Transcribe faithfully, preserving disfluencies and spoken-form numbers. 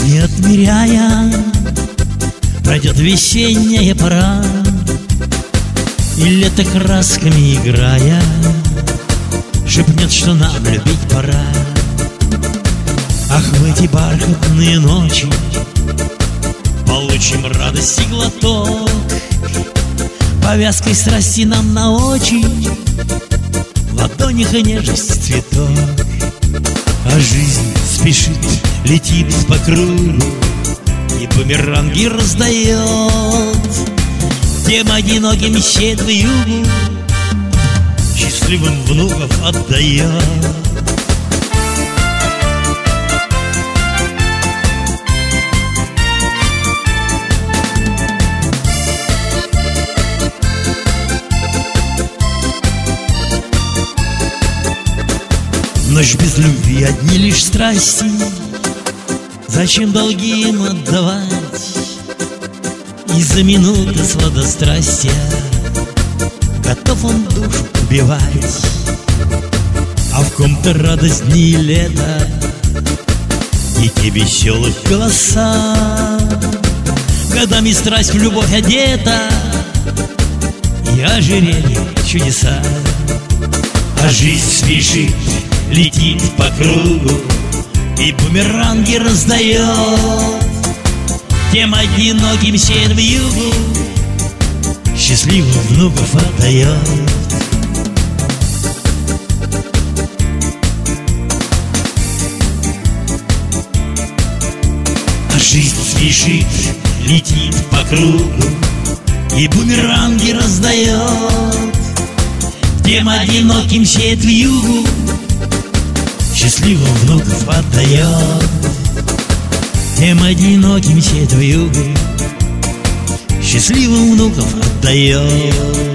жизни отмеряя, пройдет весенняя пора, и лето красками играя шепнет, что нам любить пора. Ах, в эти бархатные ночи получим радости глоток, повязкой страсти нам на очи, в ладонях и нежность цветок. А жизнь спешит, летит по кругу и бумеранги раздает тем одиноким сеть в югу, счастливым внуков отдает. Ночь без любви, одни лишь страсти, зачем долги им отдавать? Из-за минуты сладострастия готов он душу убивать. А в ком-то радость дни и лета, и те веселых голоса, годами страсть в любовь одета, и ожерелье чудеса. А жизнь спешит, летит по кругу и бумеранги раздает тем одиноким сеет в югу, счастливым внуков отдает. А жизнь спешит, летит по кругу и бумеранги раздает тем одиноким сеет в югу, счастливым внуков отдает. Тем одиноким сеет в югу, счастливым внуков отдает.